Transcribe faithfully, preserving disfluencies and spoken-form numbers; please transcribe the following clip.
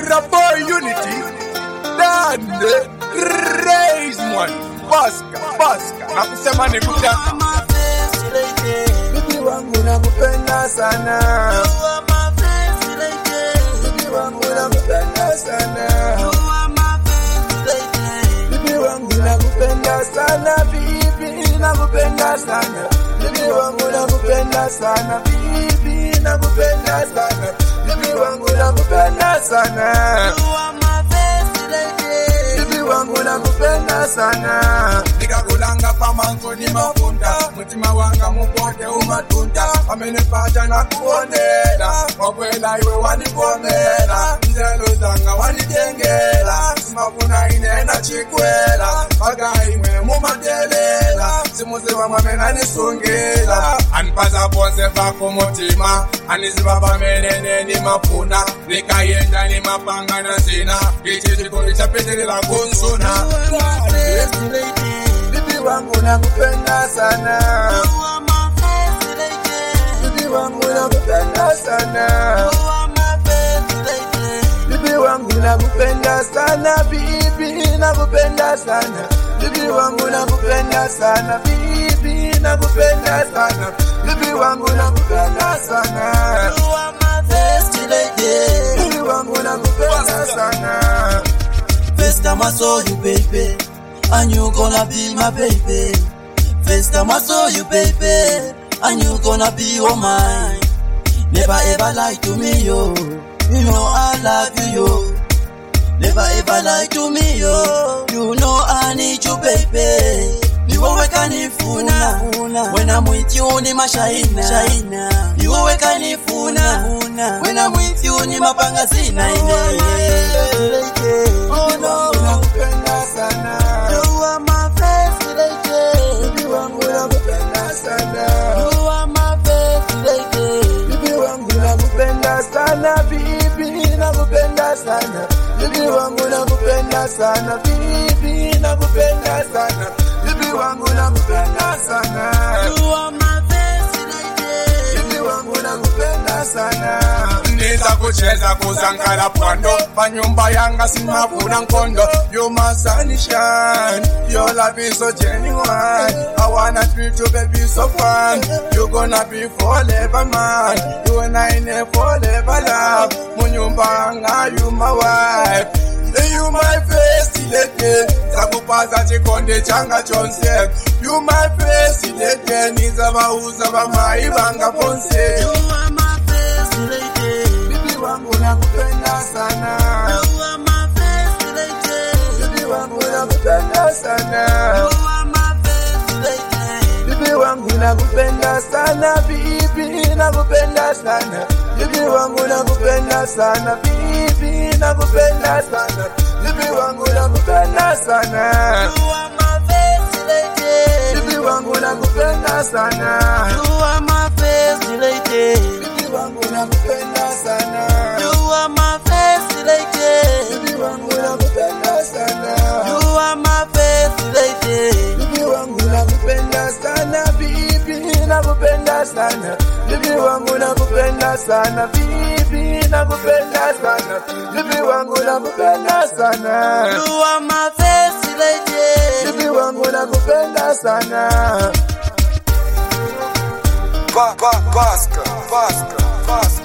Rap boy unity. Dande. Raise one. Baska, baska. Nakusema ni kutaka. Bibi wangu nakupenda sana. Bibi wangu nakupenda sana. Bibi wangu nakupenda sana. Bibi nakupenda sana. Bibi wangu nakupenda sana. Bibi nakupenda sana. Bibi wangu nakupenda sana. Bibi wangu nakupenda sana. Nikakulanga pamango ni mafunda. Mutima wanga mupote umatunda. Amenepaja na kuonela. Wakwela iwe wanipomela. Nzelo zanga wanitengela. Simafuna inena chikwela. Baga imwe mumadelela. Simuziva mwamena nisungela. Anpaza ponze vako mutima. Anizibaba menene ni mapuna. Nikayenda ni mapanga na zina. Ichi chikuri chapetele la kunsuna. Bibi wangu nakupenda sana. Bibi wangu nakupenda sana. Bibi wangu nakupenda sana. Bibi nakupenda sana. Bibi wangu nakupenda sana. Bibi nakupenda sana. Bibi wangu nakupenda sana. Bibi wangu nakupenda sana. First time I saw you, baby, and you gonna be my baby. First time I saw you, baby, and you gonna be all mine. Never ever lie to me, yo. You know I love you, yo. Never ever lie to me, yo. You know I need you, baby. You weka nifuna. When I'm with you, ni mashaina. You weka nifuna. When I'm with you, ni mapanga sina. Oh no, nakupenda sana. You are my best lady. Bibi wangu nakupenda sana. You are my best lady. Bibi wangu nakupenda sana. Bibi nakupenda sana. Bibi wangu nakupenda sana. Bibi nakupenda sana. Bibi wangu nakupenda sana. You are my best lady. Bibi wangu nakupenda sana. Niza kucheza kuzankala pwando. Panyumba yanga simavuna nkondo. You my sunshine. Your love is so genuine. I wanna treat you baby so fun. You gonna be forever man. You and I never forever love. Munyumba yanga you my wife. You my face lady. Sakupaza chikonde changa chonse. You my face lady. Niza bauza ba maibanga ponse. You are my best lady. Bibi wangu nakupenda sana. You are my best lady. Bibi wangu nakupenda sana. You are my best lady. Bibi wangu nakupenda sana. Bibi nakupenda sana. Bibi wangu nakupenda sana. Bibi nakupenda sana. Bibi wangu nakupenda sana. You are my best lady. Bibi wangu nakupenda sana. You are my best lady. Bibi wangu nakupenda sana. You are my best lady. Bibi wangu nakupenda sana. You are my best lady. Bibi wangu nakupenda sana. Bibi nakupenda sana. Bibi wangu nakupenda sana. Bibi nakupenda sana. Bibi wangu nakupenda sana. You are my best lady. Bibi wangu nakupenda sana. Ba ba baska, baska, baska.